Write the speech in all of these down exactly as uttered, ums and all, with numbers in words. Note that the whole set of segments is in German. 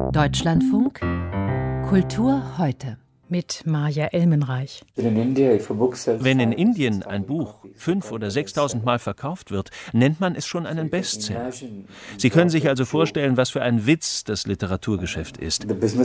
Deutschlandfunk Kultur heute mit Maja Elmenreich. Wenn in Indien ein Buch fünf- oder sechstausend Mal verkauft wird, nennt man es schon einen Bestseller. Sie können sich also vorstellen, was für ein Witz das Literaturgeschäft ist.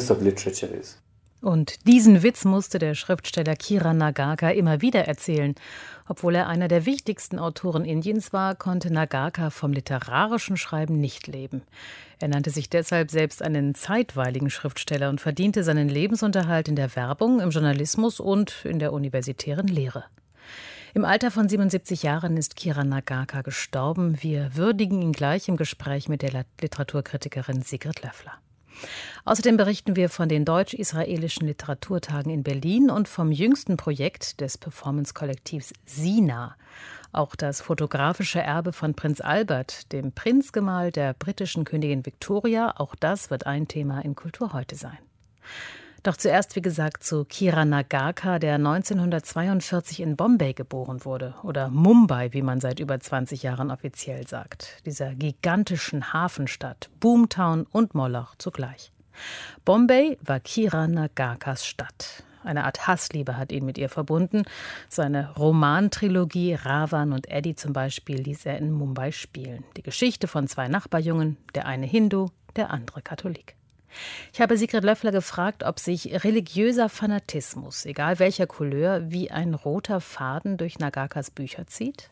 Und diesen Witz musste der Schriftsteller Kiran Nagarkar immer wieder erzählen. Obwohl er einer der wichtigsten Autoren Indiens war, konnte Nagarkar vom literarischen Schreiben nicht leben. Er nannte sich deshalb selbst einen zeitweiligen Schriftsteller und verdiente seinen Lebensunterhalt in der Werbung, im Journalismus und in der universitären Lehre. Im Alter von siebenundsiebzig Jahren ist Kiran Nagarkar gestorben. Wir würdigen ihn gleich im Gespräch mit der Literaturkritikerin Sigrid Löffler. Außerdem berichten wir von den deutsch-israelischen Literaturtagen in Berlin und vom jüngsten Projekt des Performance-Kollektivs Sina. Auch das fotografische Erbe von Prinz Albert, dem Prinzgemahl der britischen Königin Victoria, auch das wird ein Thema in Kultur heute sein. Doch zuerst, wie gesagt, zu Kiran Nagarkar, der neunzehnhundertzweiundvierzig in Bombay geboren wurde. Oder Mumbai, wie man seit über zwanzig Jahren offiziell sagt. Dieser gigantischen Hafenstadt, Boomtown und Moloch zugleich. Bombay war Kiran Nagarkars Stadt. Eine Art Hassliebe hat ihn mit ihr verbunden. Seine Romantrilogie Ravan und Eddie zum Beispiel ließ er in Mumbai spielen. Die Geschichte von zwei Nachbarjungen, der eine Hindu, der andere Katholik. Ich habe Sigrid Löffler gefragt, ob sich religiöser Fanatismus, egal welcher Couleur, wie ein roter Faden durch Nagarkars Bücher zieht?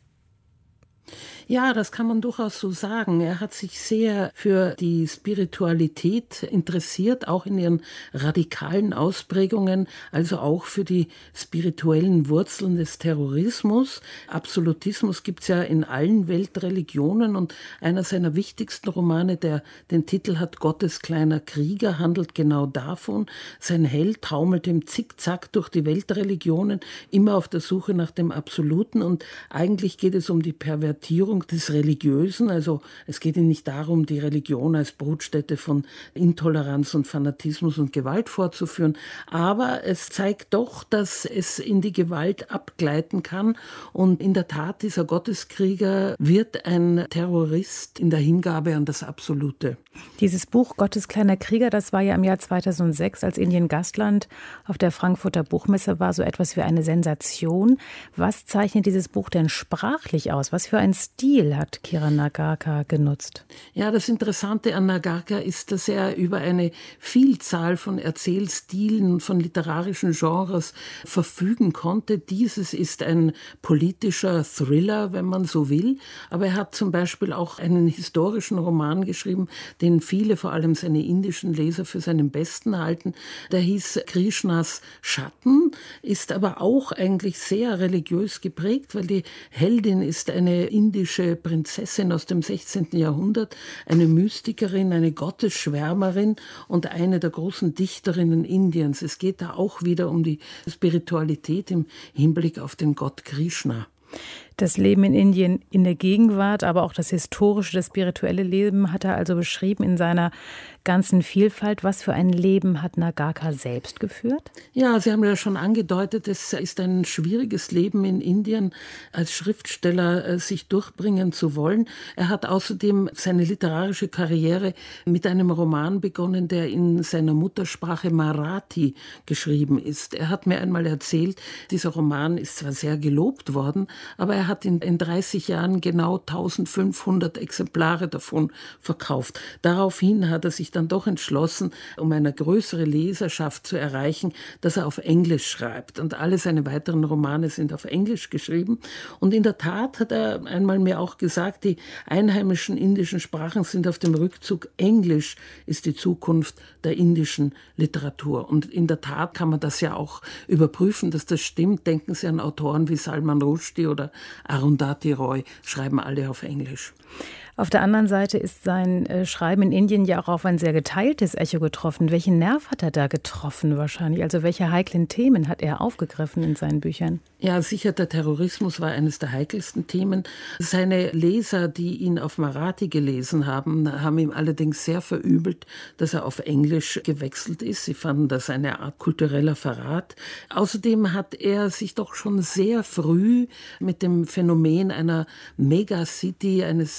Ja, das kann man durchaus so sagen. Er hat sich sehr für die Spiritualität interessiert, auch in ihren radikalen Ausprägungen, also auch für die spirituellen Wurzeln des Terrorismus. Absolutismus gibt es ja in allen Weltreligionen und einer seiner wichtigsten Romane, der den Titel hat Gottes kleiner Krieger, handelt genau davon. Sein Held taumelt im Zickzack durch die Weltreligionen, immer auf der Suche nach dem Absoluten, und eigentlich geht es um die Pervertierung des Religiösen. Also es geht ihm nicht darum, die Religion als Brutstätte von Intoleranz und Fanatismus und Gewalt vorzuführen, aber es zeigt doch, dass es in die Gewalt abgleiten kann, und in der Tat, dieser Gotteskrieger wird ein Terrorist in der Hingabe an das Absolute. Dieses Buch Gottes kleiner Krieger, das war ja im Jahr zweitausendsechs, als Indien Gastland auf der Frankfurter Buchmesse war, so etwas wie eine Sensation. Was zeichnet dieses Buch denn sprachlich aus? Was für ein Stil hat Kiran Nagarkar genutzt? Ja, das Interessante an Nagarkar ist, dass er über eine Vielzahl von Erzählstilen, von literarischen Genres verfügen konnte. Dieses ist ein politischer Thriller, wenn man so will. Aber er hat zum Beispiel auch einen historischen Roman geschrieben, den viele, vor allem seine indischen Leser, für seinen besten halten. Der hieß Krishnas Schatten, ist aber auch eigentlich sehr religiös geprägt, weil die Heldin ist eine indische Prinzessin aus dem sechzehnten Jahrhundert, eine Mystikerin, eine Gottesschwärmerin und eine der großen Dichterinnen Indiens. Es geht da auch wieder um die Spiritualität im Hinblick auf den Gott Krishna. Das Leben in Indien in der Gegenwart, aber auch das historische, das spirituelle Leben hat er also beschrieben in seiner ganzen Vielfalt. Was für ein Leben hat Nagarkar selbst geführt? Ja, Sie haben ja schon angedeutet, es ist ein schwieriges Leben in Indien, als Schriftsteller sich durchbringen zu wollen. Er hat außerdem seine literarische Karriere mit einem Roman begonnen, der in seiner Muttersprache Marathi geschrieben ist. Er hat mir einmal erzählt, dieser Roman ist zwar sehr gelobt worden, aber er hat in, in dreißig Jahren genau eintausendfünfhundert Exemplare davon verkauft. Daraufhin hat er sich dann doch entschlossen, um eine größere Leserschaft zu erreichen, dass er auf Englisch schreibt. Und alle seine weiteren Romane sind auf Englisch geschrieben. Und in der Tat hat er einmal mir auch gesagt, die einheimischen indischen Sprachen sind auf dem Rückzug. Englisch ist die Zukunft der indischen Literatur. Und in der Tat kann man das ja auch überprüfen, dass das stimmt. Denken Sie an Autoren wie Salman Rushdie oder Arundhati Roy, schreiben alle auf Englisch. Auf der anderen Seite ist sein äh, Schreiben in Indien ja auch auf ein sehr geteiltes Echo getroffen. Welchen Nerv hat er da getroffen wahrscheinlich? Also welche heiklen Themen hat er aufgegriffen in seinen Büchern? Ja, sicher, der Terrorismus war eines der heikelsten Themen. Seine Leser, die ihn auf Marathi gelesen haben, haben ihm allerdings sehr verübelt, dass er auf Englisch gewechselt ist. Sie fanden das eine Art kultureller Verrat. Außerdem hat er sich doch schon sehr früh mit dem Phänomen einer Megacity, eines Stadt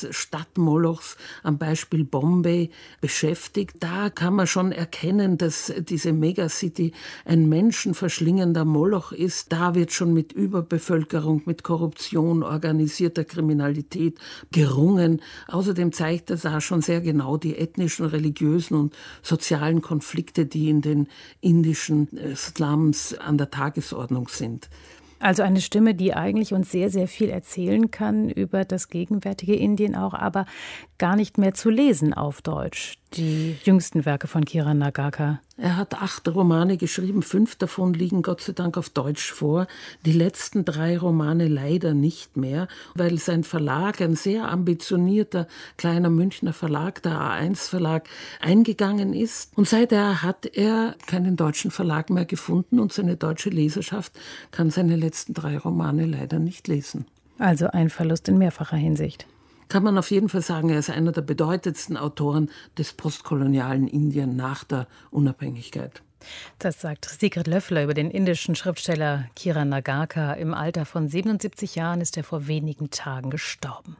Stadt Molochs am Beispiel Bombay beschäftigt. Da kann man schon erkennen, dass diese Megacity ein menschenverschlingender Moloch ist. Da wird schon mit Überbevölkerung, mit Korruption, organisierter Kriminalität gerungen. Außerdem zeigt er da schon sehr genau die ethnischen, religiösen und sozialen Konflikte, die in den indischen Slums an der Tagesordnung sind. Also eine Stimme, die eigentlich uns sehr, sehr viel erzählen kann über das gegenwärtige Indien auch, aber gar nicht mehr zu lesen auf Deutsch. Die jüngsten Werke von Kiran Nagarkar. Er hat acht Romane geschrieben, fünf davon liegen Gott sei Dank auf Deutsch vor. Die letzten drei Romane leider nicht mehr, weil sein Verlag, ein sehr ambitionierter kleiner Münchner Verlag, der A eins Verlag, eingegangen ist. Und seither hat er keinen deutschen Verlag mehr gefunden und seine deutsche Leserschaft kann seine letzten drei Romane leider nicht lesen. Also ein Verlust in mehrfacher Hinsicht. Kann man auf jeden Fall sagen, er ist einer der bedeutendsten Autoren des postkolonialen Indien nach der Unabhängigkeit. Das sagt Sigrid Löffler über den indischen Schriftsteller Kiran Nagarkar. Im Alter von siebenundsiebzig Jahren ist er vor wenigen Tagen gestorben.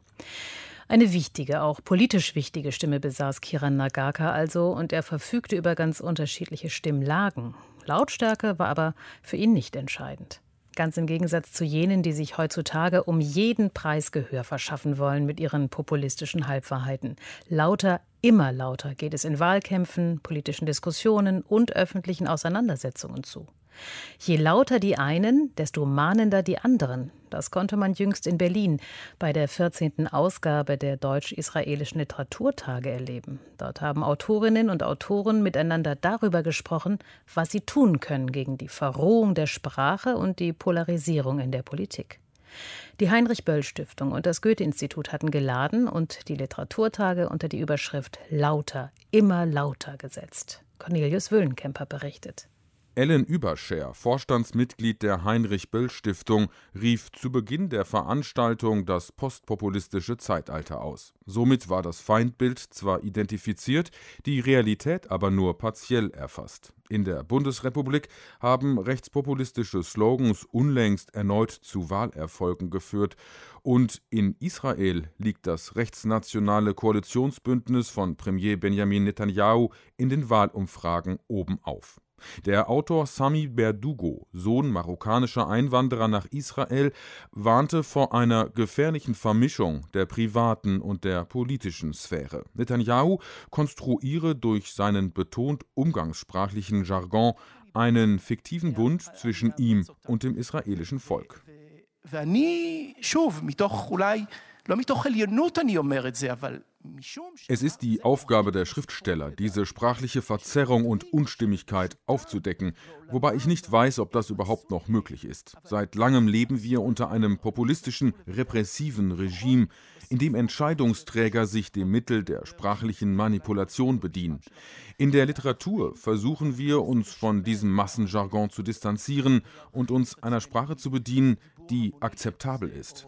Eine wichtige, auch politisch wichtige Stimme besaß Kiran Nagarkar also und er verfügte über ganz unterschiedliche Stimmlagen. Lautstärke war aber für ihn nicht entscheidend. Ganz im Gegensatz zu jenen, die sich heutzutage um jeden Preis Gehör verschaffen wollen mit ihren populistischen Halbwahrheiten. Lauter, immer lauter geht es in Wahlkämpfen, politischen Diskussionen und öffentlichen Auseinandersetzungen zu. Je lauter die einen, desto mahnender die anderen. Das konnte man jüngst in Berlin bei der vierzehnten Ausgabe der Deutsch-Israelischen Literaturtage erleben. Dort haben Autorinnen und Autoren miteinander darüber gesprochen, was sie tun können gegen die Verrohung der Sprache und die Polarisierung in der Politik. Die Heinrich-Böll-Stiftung und das Goethe-Institut hatten geladen und die Literaturtage unter die Überschrift »Lauter, immer lauter« gesetzt. Cornelius Wöhlenkemper berichtet. Ellen Überscher, Vorstandsmitglied der Heinrich-Böll-Stiftung, rief zu Beginn der Veranstaltung das postpopulistische Zeitalter aus. Somit war das Feindbild zwar identifiziert, die Realität aber nur partiell erfasst. In der Bundesrepublik haben rechtspopulistische Slogans unlängst erneut zu Wahlerfolgen geführt und in Israel liegt das rechtsnationale Koalitionsbündnis von Premier Benjamin Netanyahu in den Wahlumfragen oben auf. Der Autor Sami Berdugo, Sohn marokkanischer Einwanderer nach Israel, warnte vor einer gefährlichen Vermischung der privaten und der politischen Sphäre. Netanyahu konstruiere durch seinen betont umgangssprachlichen Jargon einen fiktiven Bund zwischen ihm und dem israelischen Volk. Es ist die Aufgabe der Schriftsteller, diese sprachliche Verzerrung und Unstimmigkeit aufzudecken, wobei ich nicht weiß, ob das überhaupt noch möglich ist. Seit langem leben wir unter einem populistischen, repressiven Regime, in dem Entscheidungsträger sich dem Mittel der sprachlichen Manipulation bedienen. In der Literatur versuchen wir, uns von diesem Massenjargon zu distanzieren und uns einer Sprache zu bedienen, die akzeptabel ist.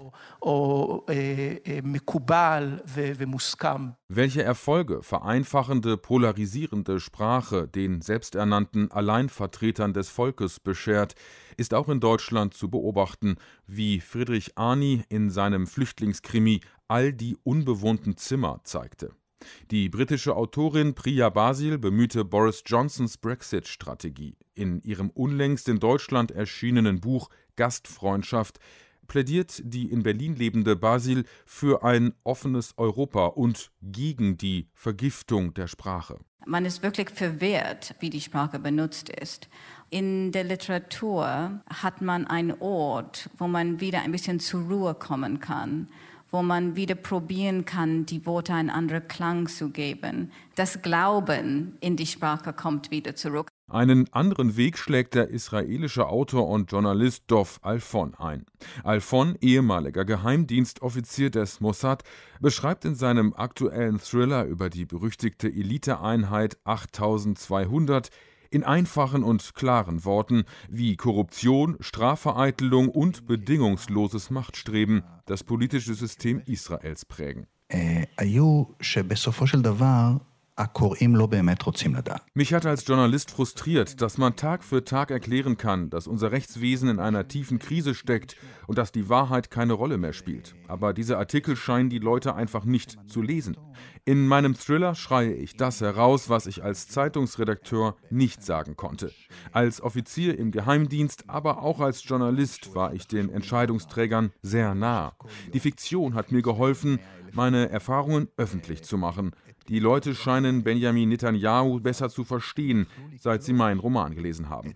Welche Erfolge vereinfachende, polarisierende Sprache den selbsternannten Alleinvertretern des Volkes beschert, ist auch in Deutschland zu beobachten, wie Friedrich Arni in seinem Flüchtlingskrimi All die unbewohnten Zimmer zeigte. Die britische Autorin Priya Basil bemühte Boris Johnsons Brexit-Strategie. In ihrem unlängst in Deutschland erschienenen Buch Gastfreundschaft plädiert die in Berlin lebende Basil für ein offenes Europa und gegen die Vergiftung der Sprache. Man ist wirklich verwirrt, wie die Sprache benutzt ist. In der Literatur hat man einen Ort, wo man wieder ein bisschen zur Ruhe kommen kann, wo man wieder probieren kann, die Worte einen anderen Klang zu geben. Das Glauben in die Sprache kommt wieder zurück. Einen anderen Weg schlägt der israelische Autor und Journalist Dov Alfon ein. Alfon, ehemaliger Geheimdienstoffizier des Mossad, beschreibt in seinem aktuellen Thriller über die berüchtigte Eliteeinheit achttausendzweihundert in einfachen und klaren Worten, wie Korruption, Strafvereitelung und bedingungsloses Machtstreben das politische System Israels prägen. Mich hat als Journalist frustriert, dass man Tag für Tag erklären kann, dass unser Rechtswesen in einer tiefen Krise steckt und dass die Wahrheit keine Rolle mehr spielt. Aber diese Artikel scheinen die Leute einfach nicht zu lesen. In meinem Thriller schreie ich das heraus, was ich als Zeitungsredakteur nicht sagen konnte. Als Offizier im Geheimdienst, aber auch als Journalist war ich den Entscheidungsträgern sehr nah. Die Fiktion hat mir geholfen, meine Erfahrungen öffentlich zu machen. Die Leute scheinen Benjamin Netanyahu besser zu verstehen, seit sie meinen Roman gelesen haben.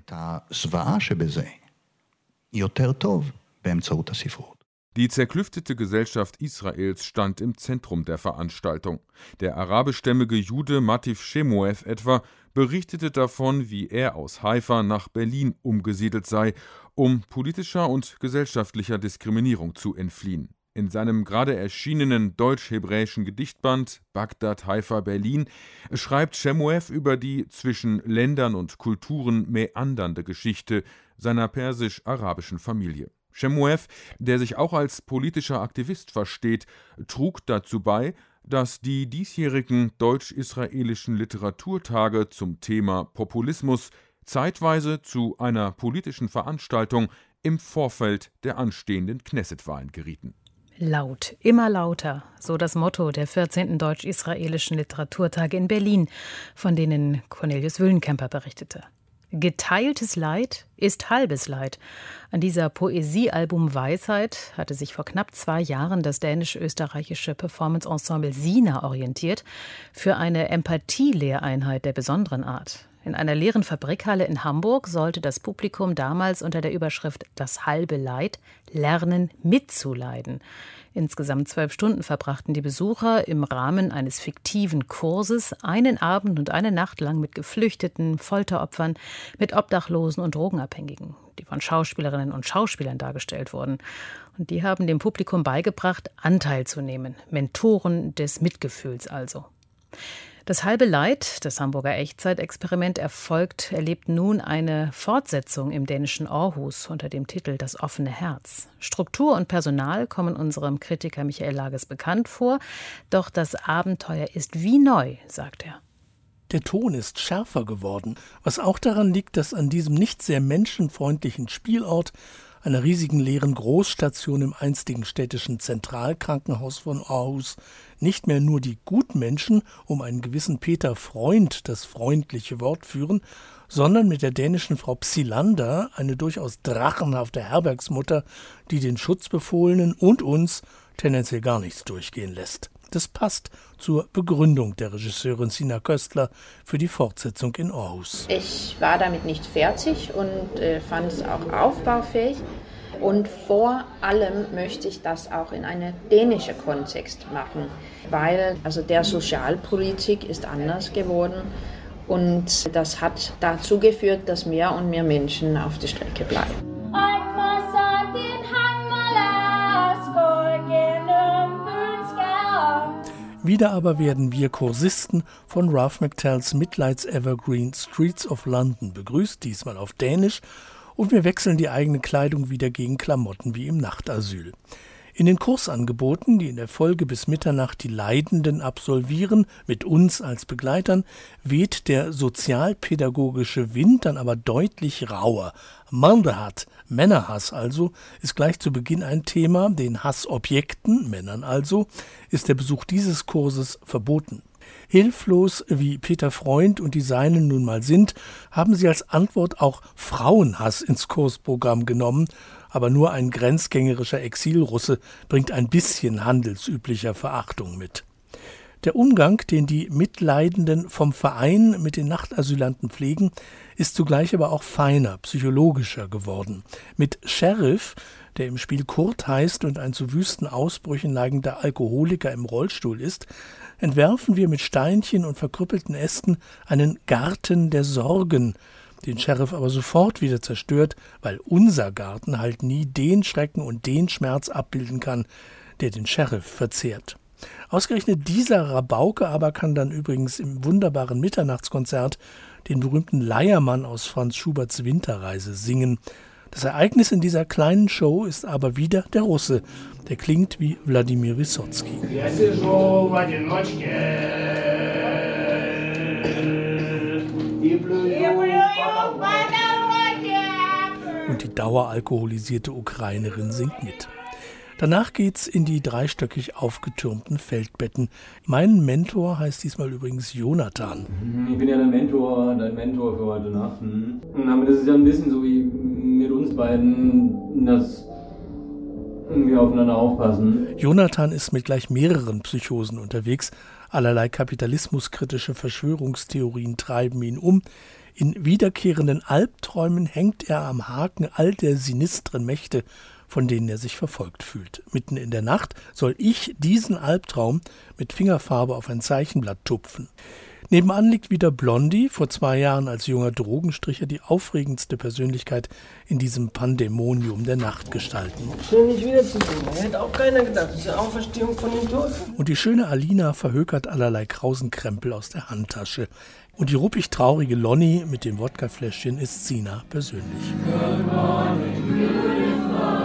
Die zerklüftete Gesellschaft Israels stand im Zentrum der Veranstaltung. Der arabischstämmige Jude Mativ Shemuev etwa berichtete davon, wie er aus Haifa nach Berlin umgesiedelt sei, um politischer und gesellschaftlicher Diskriminierung zu entfliehen. In seinem gerade erschienenen deutsch-hebräischen Gedichtband Bagdad, Haifa, Berlin schreibt Shemuev über die zwischen Ländern und Kulturen meandernde Geschichte seiner persisch-arabischen Familie. Shemuev, der sich auch als politischer Aktivist versteht, trug dazu bei, dass die diesjährigen deutsch-israelischen Literaturtage zum Thema Populismus zeitweise zu einer politischen Veranstaltung im Vorfeld der anstehenden Knesset-Wahlen gerieten. Laut, immer lauter, so das Motto der vierzehnten deutsch-israelischen Literaturtage in Berlin, von denen Cornelius Wüllenkemper berichtete. Geteiltes Leid ist halbes Leid. An dieser Poesiealbum Weisheit hatte sich vor knapp zwei Jahren das dänisch-österreichische Performance-Ensemble Sina orientiert für eine Empathie-Lehreinheit der besonderen Art. In einer leeren Fabrikhalle in Hamburg sollte das Publikum damals unter der Überschrift »Das halbe Leid« lernen, mitzuleiden. Insgesamt zwölf Stunden verbrachten die Besucher im Rahmen eines fiktiven Kurses einen Abend und eine Nacht lang mit Geflüchteten, Folteropfern, mit Obdachlosen und Drogenabhängigen, die von Schauspielerinnen und Schauspielern dargestellt wurden. Und die haben dem Publikum beigebracht, Anteil zu nehmen. Mentoren des Mitgefühls also. Das halbe Leid, das Hamburger Echtzeitexperiment, erfolgt, erlebt nun eine Fortsetzung im dänischen Aarhus unter dem Titel »Das offene Herz«. Struktur und Personal kommen unserem Kritiker Michael Lages bekannt vor, doch das Abenteuer ist wie neu, sagt er. Der Ton ist schärfer geworden, was auch daran liegt, dass an diesem nicht sehr menschenfreundlichen Spielort, einer riesigen leeren Großstation im einstigen städtischen Zentralkrankenhaus von Aarhus, nicht mehr nur die Gutmenschen um einen gewissen Peter Freund das freundliche Wort führen, sondern mit der dänischen Frau Psylander eine durchaus drachenhafte Herbergsmutter, die den Schutzbefohlenen und uns tendenziell gar nichts durchgehen lässt. Das passt zur Begründung der Regisseurin Sina Köstler für die Fortsetzung in Aarhus. Ich war damit nicht fertig und äh, fand es auch aufbaufähig. Und vor allem möchte ich das auch in einen dänischen Kontext machen, weil also der Sozialpolitik ist anders geworden und das hat dazu geführt, dass mehr und mehr Menschen auf der Strecke bleiben. Wieder aber werden wir Kursisten von Ralph McTells Mitleids-Evergreen Streets of London begrüßt, diesmal auf Dänisch, und wir wechseln die eigene Kleidung wieder gegen Klamotten wie im Nachtasyl. In den Kursangeboten, die in der Folge bis Mitternacht die Leidenden absolvieren, mit uns als Begleitern, weht der sozialpädagogische Wind dann aber deutlich rauer. Mandehat, Männerhass also, ist gleich zu Beginn ein Thema. Den Hassobjekten, Männern also, ist der Besuch dieses Kurses verboten. Hilflos wie Peter Freund und die Seinen nun mal sind, haben sie als Antwort auch Frauenhass ins Kursprogramm genommen, aber nur ein grenzgängerischer Exilrusse bringt ein bisschen handelsüblicher Verachtung mit. Der Umgang, den die Mitleidenden vom Verein mit den Nachtasylanten pflegen, ist zugleich aber auch feiner, psychologischer geworden. Mit Sheriff, der im Spiel Kurt heißt und ein zu wüsten Ausbrüchen neigender Alkoholiker im Rollstuhl ist, entwerfen wir mit Steinchen und verkrüppelten Ästen einen Garten der Sorgen, den Sheriff aber sofort wieder zerstört, weil unser Garten halt nie den Schrecken und den Schmerz abbilden kann, der den Sheriff verzehrt. Ausgerechnet dieser Rabauke aber kann dann übrigens im wunderbaren Mitternachtskonzert den berühmten Leiermann aus Franz Schuberts Winterreise singen. Das Ereignis in dieser kleinen Show ist aber wieder der Russe, der klingt wie Wladimir Wyssotsky. und die daueralkoholisierte Ukrainerin singt mit. Danach geht's in die dreistöckig aufgetürmten Feldbetten. Mein Mentor heißt diesmal übrigens Jonathan. Ich bin ja der Mentor, dein Mentor für heute Nacht. Aber das ist ja ein bisschen so wie mit uns beiden, dass wir aufeinander aufpassen. Jonathan ist mit gleich mehreren Psychosen unterwegs. Allerlei kapitalismuskritische Verschwörungstheorien treiben ihn um. In wiederkehrenden Albträumen hängt er am Haken all der sinistren Mächte, von denen er sich verfolgt fühlt. Mitten in der Nacht soll ich diesen Albtraum mit Fingerfarbe auf ein Zeichenblatt tupfen. Nebenan liegt wieder Blondie, vor zwei Jahren als junger Drogenstricher die aufregendste Persönlichkeit in diesem Pandemonium der Nachtgestalten. Schön, dich wiederzusehen. Hätte auch keiner gedacht. Das ist eine Auferstehung von den Toten. Und die schöne Alina verhökert allerlei Krausenkrempel aus der Handtasche. Und die ruppig traurige Lonnie mit dem Wodkafläschchen ist Sina persönlich. Good morning, beautiful.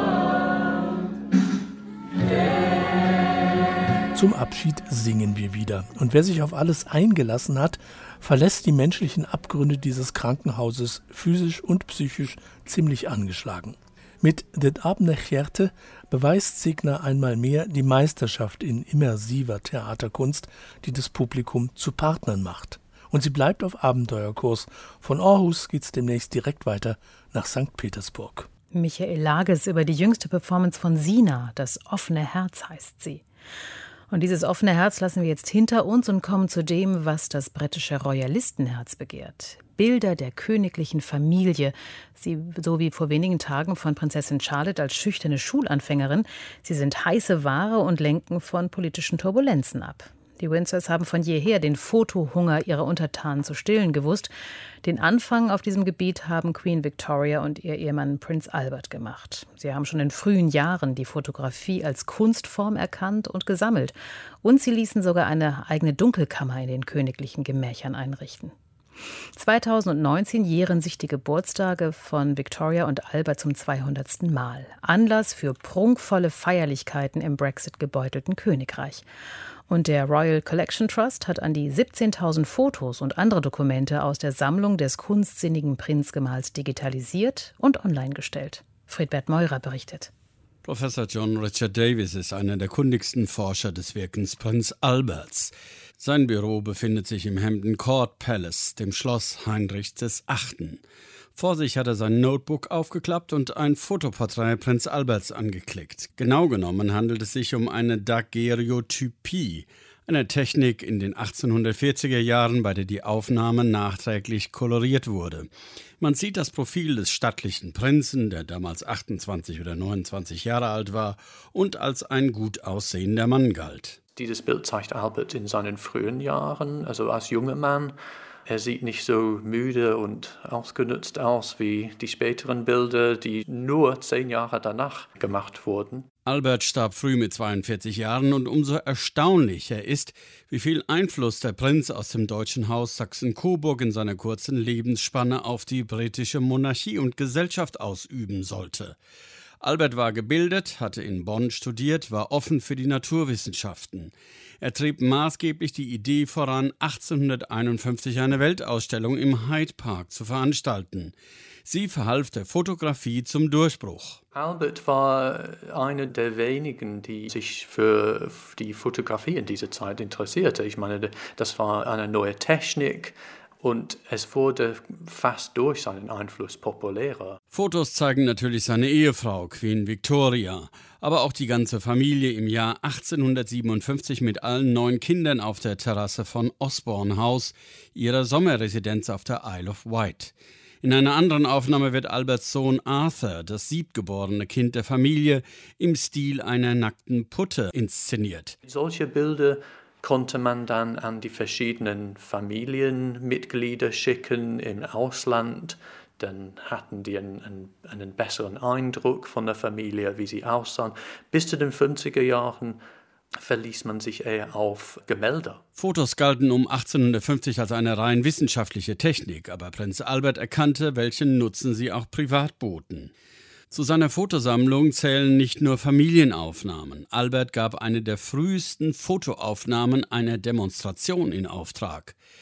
Zum Abschied singen wir wieder. Und wer sich auf alles eingelassen hat, verlässt die menschlichen Abgründe dieses Krankenhauses physisch und psychisch ziemlich angeschlagen. Mit Det Abende Hjerte beweist Signa einmal mehr die Meisterschaft in immersiver Theaterkunst, die das Publikum zu Partnern macht. Und sie bleibt auf Abenteuerkurs. Von Aarhus geht's demnächst direkt weiter nach Sankt Petersburg. Michael Lages über die jüngste Performance von Sina, das offene Herz heißt sie. Und dieses offene Herz lassen wir jetzt hinter uns und kommen zu dem, was das britische Royalistenherz begehrt. Bilder der königlichen Familie, sie so wie vor wenigen Tagen von Prinzessin Charlotte als schüchterne Schulanfängerin. Sie sind heiße Ware und lenken von politischen Turbulenzen ab. Die Windsors haben von jeher den Fotohunger ihrer Untertanen zu stillen gewusst. Den Anfang auf diesem Gebiet haben Queen Victoria und ihr Ehemann Prinz Albert gemacht. Sie haben schon in frühen Jahren die Fotografie als Kunstform erkannt und gesammelt. Und sie ließen sogar eine eigene Dunkelkammer in den königlichen Gemächern einrichten. zweitausendneunzehn jähren sich die Geburtstage von Victoria und Albert zum zweihundertsten Mal. Anlass für prunkvolle Feierlichkeiten im Brexit-gebeutelten Königreich. Und der Royal Collection Trust hat an die siebzehntausend Fotos und andere Dokumente aus der Sammlung des kunstsinnigen Prinzgemahls digitalisiert und online gestellt. Friedbert Meurer berichtet. Professor John Richard Davis ist einer der kundigsten Forscher des Wirkens Prinz Alberts. Sein Büro befindet sich im Hampton Court Palace, dem Schloss Heinrichs des Achten. Vor sich hat er sein Notebook aufgeklappt und ein Fotoporträt Prinz Alberts angeklickt. Genau genommen handelt es sich um eine Daguerreotypie, eine Technik in den achtzehnhundertvierziger Jahren, bei der die Aufnahme nachträglich koloriert wurde. Man sieht das Profil des stattlichen Prinzen, der damals achtundzwanzig oder neunundzwanzig Jahre alt war und als ein gut aussehender Mann galt. Dieses Bild zeigt Albert in seinen frühen Jahren, also als junger Mann. Er sieht nicht so müde und ausgenutzt aus wie die späteren Bilder, die nur zehn Jahre danach gemacht wurden. Albert starb früh mit zweiundvierzig Jahren und umso erstaunlicher ist, wie viel Einfluss der Prinz aus dem deutschen Haus Sachsen-Coburg in seiner kurzen Lebensspanne auf die britische Monarchie und Gesellschaft ausüben sollte. Albert war gebildet, hatte in Bonn studiert, war offen für die Naturwissenschaften. Er trieb maßgeblich die Idee voran, achtzehnhunderteinundfünfzig eine Weltausstellung im Hyde Park zu veranstalten. Sie verhalf der Fotografie zum Durchbruch. Albert war einer der wenigen, die sich für die Fotografie in dieser Zeit interessierte. Ich meine, das war eine neue Technik. Und es wurde fast durch seinen Einfluss populärer. Fotos zeigen natürlich seine Ehefrau, Queen Victoria, aber auch die ganze Familie im Jahr achtzehnhundertsiebenundfünfzig mit allen neun Kindern auf der Terrasse von Osborne House, ihrer Sommerresidenz auf der Isle of Wight. In einer anderen Aufnahme wird Alberts Sohn Arthur, das siebtgeborene Kind der Familie, im Stil einer nackten Putte inszeniert. Solche Bilder konnte man dann an die verschiedenen Familienmitglieder schicken im Ausland. Dann hatten die einen, einen, einen besseren Eindruck von der Familie, wie sie aussahen. Bis zu den fünfziger Jahren verließ man sich eher auf Gemälde. Fotos galten um achtzehnhundertfünfzig als eine rein wissenschaftliche Technik, aber Prinz Albert erkannte, welchen Nutzen sie auch privat boten. Zu seiner Fotosammlung zählen nicht nur Familienaufnahmen. Albert gab eine der frühesten Fotoaufnahmen einer Demonstration in Auftrag.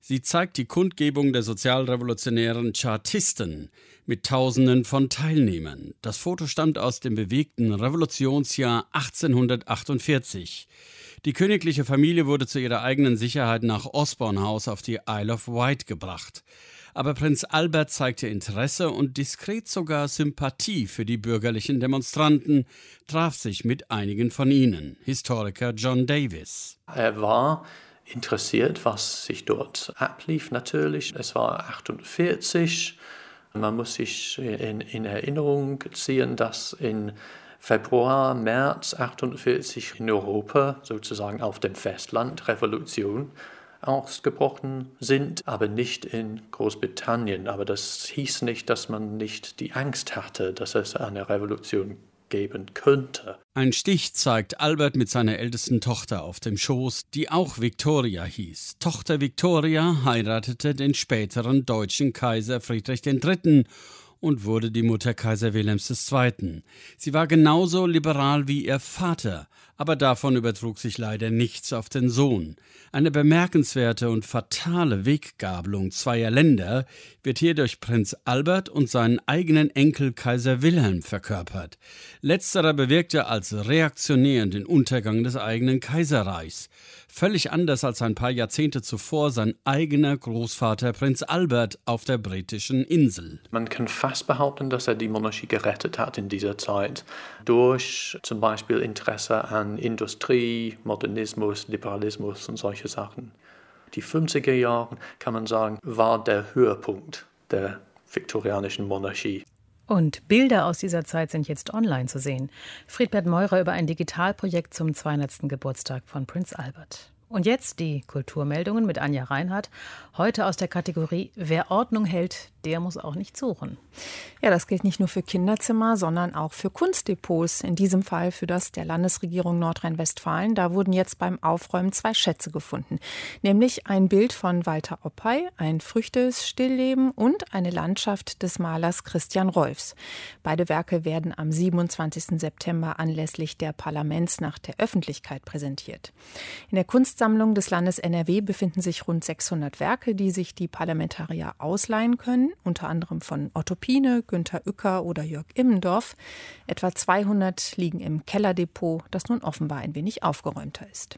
Sie zeigt die Kundgebung der sozialrevolutionären Chartisten mit Tausenden von Teilnehmern. Das Foto stammt aus dem bewegten Revolutionsjahr achtzehnhundertachtundvierzig. Die königliche Familie wurde zu ihrer eigenen Sicherheit nach Osborne House auf die Isle of Wight gebracht. Aber Prinz Albert zeigte Interesse und diskret sogar Sympathie für die bürgerlichen Demonstranten, traf sich mit einigen von ihnen. Historiker John Davis. Er war interessiert, was sich dort ablief natürlich. Es war achtundvierzig. Man muss sich in, in Erinnerung ziehen, dass in Februar, März achtundvierzig in Europa, sozusagen auf dem Festland, Revolution ausgebrochen sind, aber nicht in Großbritannien. Aber das hieß nicht, dass man nicht die Angst hatte, dass es eine Revolution geben könnte. Ein Stich zeigt Albert mit seiner ältesten Tochter auf dem Schoß, die auch Victoria hieß. Tochter Victoria heiratete den späteren deutschen Kaiser Friedrich der Dritte. und wurde die Mutter Kaiser Wilhelms der Zweite. Sie war genauso liberal wie ihr Vater, aber davon übertrug sich leider nichts auf den Sohn. Eine bemerkenswerte und fatale Weggabelung zweier Länder wird hier durch Prinz Albert und seinen eigenen Enkel Kaiser Wilhelm verkörpert. Letzterer bewirkte als reaktionär den Untergang des eigenen Kaiserreichs. Völlig anders als ein paar Jahrzehnte zuvor sein eigener Großvater Prinz Albert auf der britischen Insel. Man kann fast behaupten, dass er die Monarchie gerettet hat in dieser Zeit. Durch zum Beispiel Interesse an Industrie, Modernismus, Liberalismus und solche Sachen. Die fünfziger Jahre, kann man sagen, war der Höhepunkt der viktorianischen Monarchie. Und Bilder aus dieser Zeit sind jetzt online zu sehen. Friedbert Meurer über ein Digitalprojekt zum zweihundertsten Geburtstag von Prinz Albert. Und jetzt die Kulturmeldungen mit Anja Reinhardt. Heute aus der Kategorie Wer Ordnung hält, der muss auch nicht suchen. Ja, das gilt nicht nur für Kinderzimmer, sondern auch für Kunstdepots. In diesem Fall für das der Landesregierung Nordrhein-Westfalen. Da wurden jetzt beim Aufräumen zwei Schätze gefunden. Nämlich ein Bild von Walter Oppey, ein Früchtestillleben und eine Landschaft des Malers Christian Rolfs. Beide Werke werden am siebenundzwanzigsten September anlässlich der Parlamentsnacht der Öffentlichkeit präsentiert. In der Kunstsammlung des Landes N R W befinden sich rund sechshundert Werke, die sich die Parlamentarier ausleihen können, unter anderem von Otto Piene, Günter Uecker oder Jörg Immendorf. Etwa zweihundert liegen im Kellerdepot, das nun offenbar ein wenig aufgeräumter ist.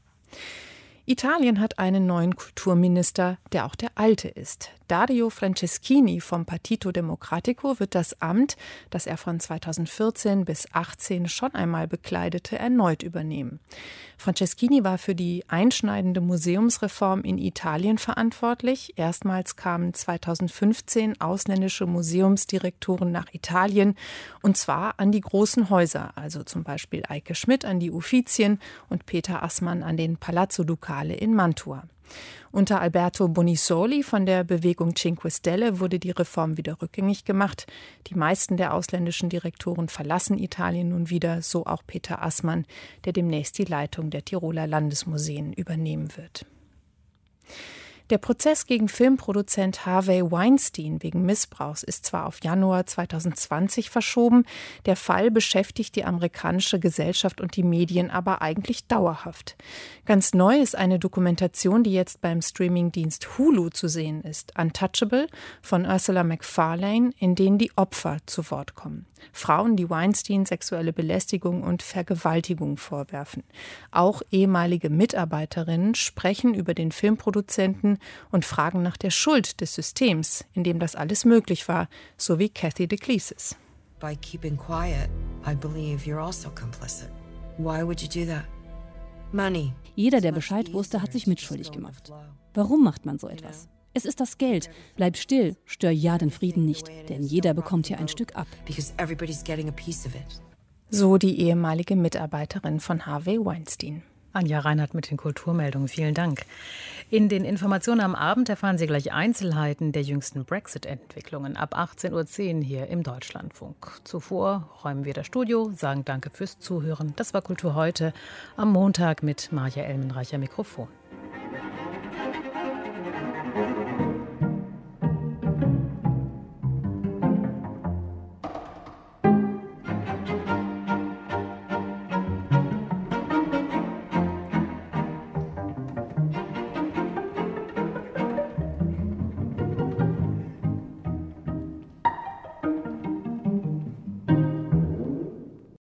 Italien hat einen neuen Kulturminister, der auch der alte ist. Dario Franceschini vom Partito Democratico wird das Amt, das er von zweitausendvierzehn bis achtzehn schon einmal bekleidete, erneut übernehmen. Franceschini war für die einschneidende Museumsreform in Italien verantwortlich. Erstmals kamen zweitausendfünfzehn ausländische Museumsdirektoren nach Italien, und zwar an die großen Häuser, also zum Beispiel Eike Schmidt an die Uffizien und Peter Assmann an den Palazzo Ducale in Mantua. Unter Alberto Bonisoli von der Bewegung Cinque Stelle wurde die Reform wieder rückgängig gemacht. Die meisten der ausländischen Direktoren verlassen Italien nun wieder, so auch Peter Assmann, der demnächst die Leitung der Tiroler Landesmuseen übernehmen wird. Der Prozess gegen Filmproduzent Harvey Weinstein wegen Missbrauchs ist zwar auf Januar zweitausendzwanzig verschoben, der Fall beschäftigt die amerikanische Gesellschaft und die Medien aber eigentlich dauerhaft. Ganz neu ist eine Dokumentation, die jetzt beim Streamingdienst Hulu zu sehen ist, Untouchable von Ursula Macfarlane, in denen die Opfer zu Wort kommen. Frauen, die Weinstein sexuelle Belästigung und Vergewaltigung vorwerfen. Auch ehemalige Mitarbeiterinnen sprechen über den Filmproduzenten und fragen nach der Schuld des Systems, in dem das alles möglich war, so wie Kathy DeClesis. By keeping quiet, I believe you're also complicit. Why would you do that? Money. Jeder, der Bescheid wusste, hat sich mitschuldig gemacht. Warum macht man so etwas? Es ist das Geld. Bleib still, stör ja den Frieden nicht, denn jeder bekommt hier ein Stück ab. So die ehemalige Mitarbeiterin von Harvey Weinstein. Anja Reinhardt mit den Kulturmeldungen. Vielen Dank. In den Informationen am Abend erfahren Sie gleich Einzelheiten der jüngsten Brexit-Entwicklungen ab achtzehn Uhr zehn hier im Deutschlandfunk. Zuvor räumen wir das Studio, sagen Danke fürs Zuhören. Das war Kultur heute am Montag mit Maja Elmenreicher Mikrofon. Thank you.